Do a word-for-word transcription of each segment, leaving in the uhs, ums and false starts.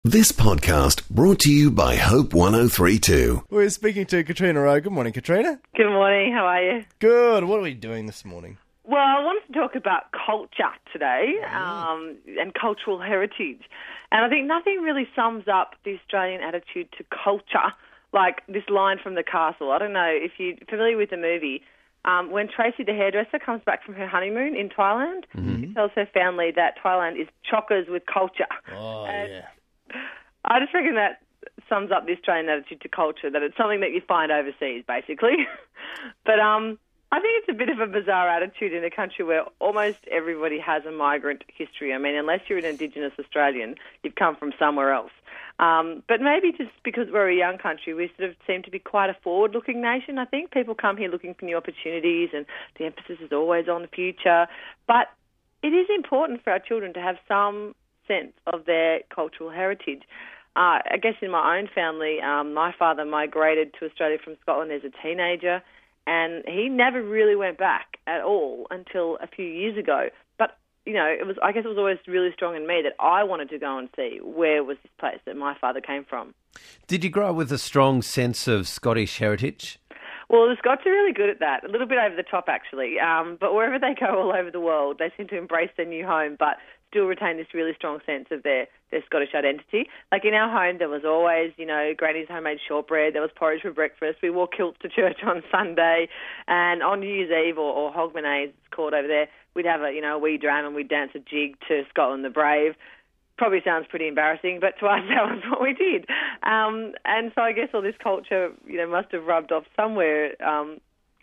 This podcast brought to you by Hope one oh three two. We're speaking to Katrina Rowe. Good morning, Katrina. Good morning, how are you? Good. What are we doing this morning? Well, I wanted to talk about culture today um, and cultural heritage. And I think nothing really sums up the Australian attitude to culture like this line from The Castle. I don't know if you're familiar with the movie. Um, when Tracy the hairdresser comes back from her honeymoon in Thailand, mm-hmm. she tells her family that Thailand is chockers with culture. Oh, and yeah. I just reckon that sums up the Australian attitude to culture, that it's something that you find overseas, basically. But um, I think it's a bit of a bizarre attitude in a country where almost everybody has a migrant history. I mean, unless you're an Indigenous Australian, you've come from somewhere else. Um, but maybe just because we're a young country, we sort of seem to be quite a forward-looking nation, I think. People come here looking for new opportunities and the emphasis is always on the future. But it is important for our children to have some sense of their cultural heritage. Uh, I guess in my own family, um, my father migrated to Australia from Scotland as a teenager, and he never really went back at all until a few years ago. But, you know, it was I guess it was always really strong in me that I wanted to go and see where was this place that my father came from. Did you grow up with a strong sense of Scottish heritage? Well, the Scots are really good at that, a little bit over the top actually, um, but wherever they go all over the world, they seem to embrace their new home, but still retain this really strong sense of their, their Scottish identity. Like in our home, there was always, you know, Granny's homemade shortbread, there was porridge for breakfast, we wore kilts to church on Sunday, and on New Year's Eve, or, or Hogmanay, it's called over there, we'd have a, you know, a wee dram and we'd dance a jig to Scotland the Brave. Probably sounds pretty embarrassing, but to us that was what we did. Um, and so I guess all this culture, you know, must have rubbed off somewhere, um,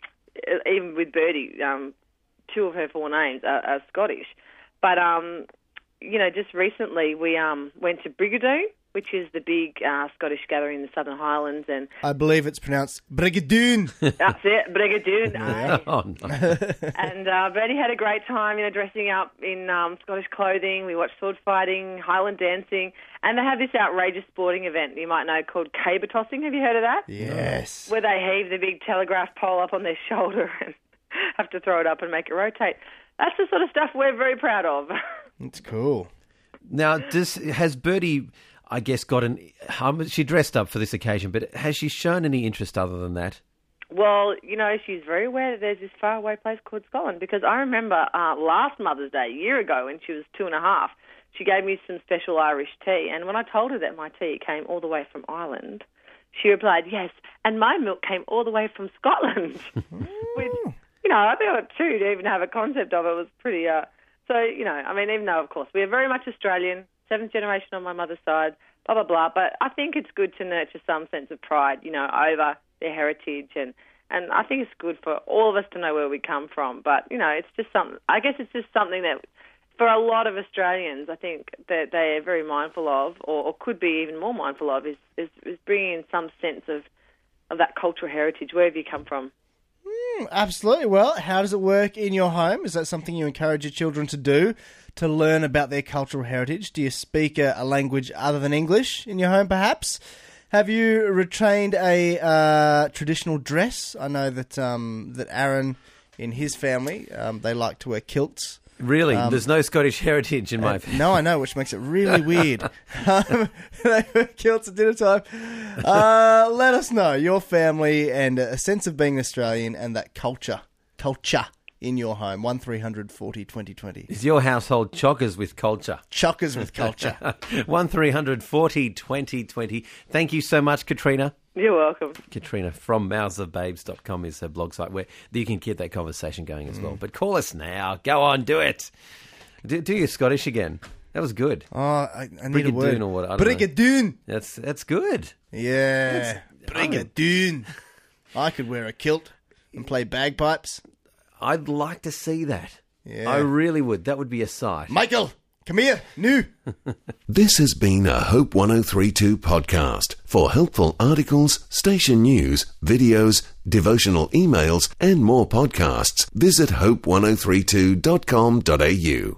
even with Birdie. Um, two of her four names are, are Scottish. But, um, you know, just recently we um, went to Brigadoon, which is the big uh, Scottish gathering in the Southern Highlands. And I believe it's pronounced Brigadoon. That's it, Brigadoon. Yeah. Oh, no. And uh, Bertie had a great time, you know, dressing up in um, Scottish clothing. We watched sword fighting, Highland dancing, and they have this outrageous sporting event you might know called caber tossing. Have you heard of that? Yes. Where they heave the big telegraph pole up on their shoulder and have to throw it up and make it rotate. That's the sort of stuff we're very proud of. It's cool. Now, does has Birdie, I guess, got an... Um, she dressed up for this occasion, but has she shown any interest other than that? Well, you know, she's very aware that there's this faraway place called Scotland, because I remember uh, last Mother's Day, a year ago, when she was two and a half, she gave me some special Irish tea, and when I told her that my tea came all the way from Ireland, she replied, yes, and my milk came all the way from Scotland, which... You know, I think at two to even have a concept of it was pretty... Uh, so, you know, I mean, even though, of course, we are very much Australian, seventh generation on my mother's side, blah, blah, blah, but I think it's good to nurture some sense of pride, you know, over their heritage, and, and I think it's good for all of us to know where we come from. But, you know, it's just something... I guess it's just something that, for a lot of Australians, I think that they are very mindful of, or, or could be even more mindful of, is, is, is bringing in some sense of, of that cultural heritage, wherever you come from. Mm, absolutely. Well, how does it work in your home? Is that something you encourage your children to do, to learn about their cultural heritage? Do you speak a, a language other than English in your home, perhaps? Have you retained a uh, traditional dress? I know that um, that Aaron, in his family, um, they like to wear kilts. Really? Um, There's no Scottish heritage in my uh, family. No, I know, which makes it really weird. um, they wear kilts at dinner time. Uh, let us know your family and a sense of being Australian and that culture, culture in your home. one three hundred forty twenty twenty. Is your household chockers with culture? Chockers with culture. one three hundred forty twenty twenty. Thank you so much, Katrina. You're welcome. Katrina from mouths of babes dot com is her blog site where you can keep that conversation going as well. But call us now. Go on, do it. Do, do your Scottish again. That was good. Oh, I, I need a word. Brigadoon or what? I don't know. Brigadoon. That's that's good. Yeah. Brigadoon. I could wear a kilt and play bagpipes. I'd like to see that. Yeah. I really would. That would be a sight. Michael, come here. New. This has been a Hope one oh three two podcast. For helpful articles, station news, videos, devotional emails, and more podcasts, visit hope one oh three two dot com dot a u.